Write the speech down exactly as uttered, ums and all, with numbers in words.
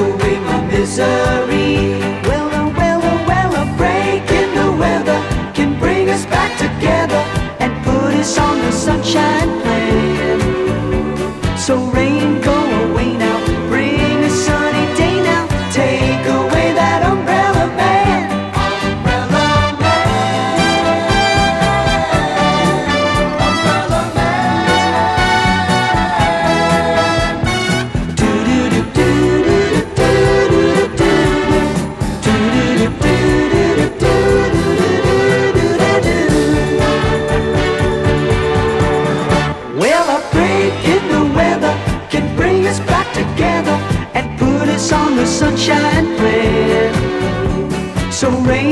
away my misery. Well, oh, well, oh, well, a break in the weather can bring us back together and put us on the sunshine plan. So rain, go away now, bring a sunny day now, take away that umbrella man. Umbrella man, umbrella man. Do do do do do do do do do do do do do. Well, a break in the weather can bring us back together and put us on the sunshine plan. So rain